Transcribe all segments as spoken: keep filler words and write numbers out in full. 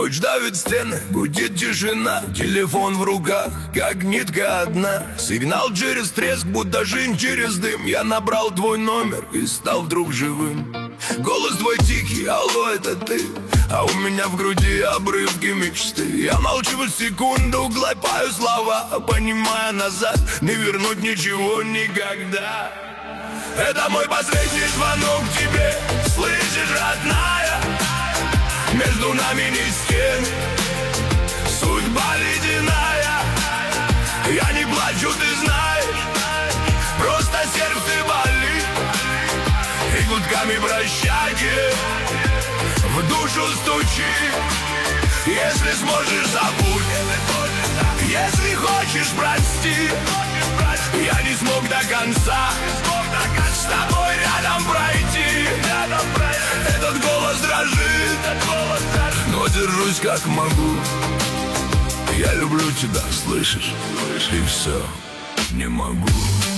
Ночь давит стены, гудит тишина, телефон в руках, как нитка одна. Сигнал через треск, будто жизнь через дым. Я набрал твой номер и стал вдруг живым. Голос твой тихий, алло, это ты. А у меня в груди обрывки мечты. Я молчу секунду, глотаю слова, понимая, назад не вернуть ничего никогда. Это мой последний звонок тебе, слышишь, родная? Между нами не стен, судьба ледяная. Я не плачу, ты знаешь, просто сердце болит. И гудками прощайте в душу стучи. Если сможешь, забудь. Если хочешь, прости. Я не смог до конца с тобой рядом пройти. Этот голос дрожит, но держусь как могу. Я люблю тебя, слышишь? И все, не могу.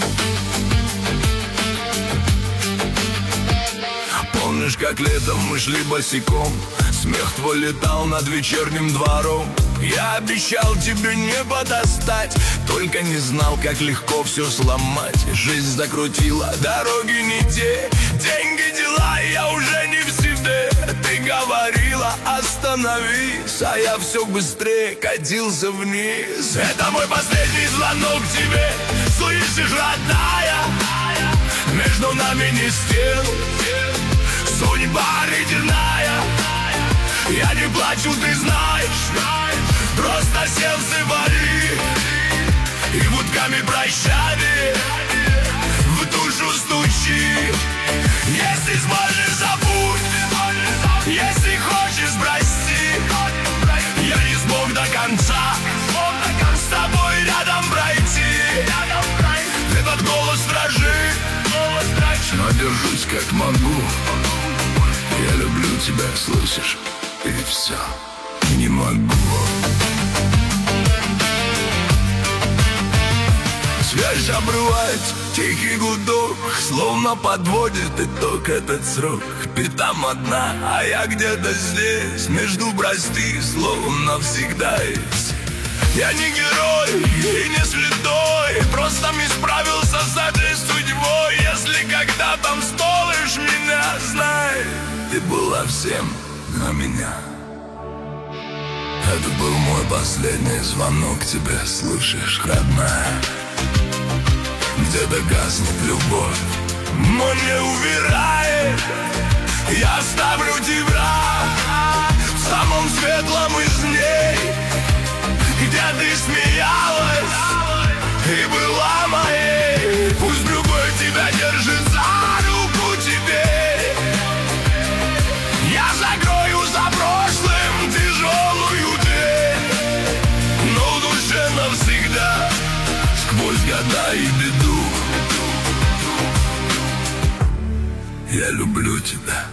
Помнишь, как летом мы шли босиком? Смех твой летал над вечерним двором. Я обещал тебе небо достать, только не знал, как легко все сломать. Жизнь закрутила, дороги не те, деньги, дела, я уже не в себе. Ты говорила, остановись, а я все быстрее катился вниз. Это мой последний звонок тебе, слышишь, родная? Между нами не стен, судьба ледяная. Я не плачу, ты знаешь, просто сердце болит. И гудками прощали в душу стучи. Если сможешь, забудь. Если хочешь, прости. Я не смог до конца с тобой рядом пройти. Этот голос дрожит, но держусь как могу. Я люблю тебя, слышишь? И все, не могу. Связь обрывает, тихий гудок, словно подводит итог этот срок. Ты там одна, а я где-то здесь, между прости, словно навсегда есть. Я не герой и не святой, просто не справился с этой судьбой. Если когда-то встолишь меня, знай, ты была всем на меня. Это был мой последний звонок тебе, слышишь, родная? Где-то гаснет любовь, но не умирает. Я оставлю тебя в самом светлом из дней, где ты смеялась и была моей. Пусть другой тебя держит за руку теперь. Я закрою за прошлым тяжелую дверь, но в душе навсегда, сквозь года и беду, я люблю тебя.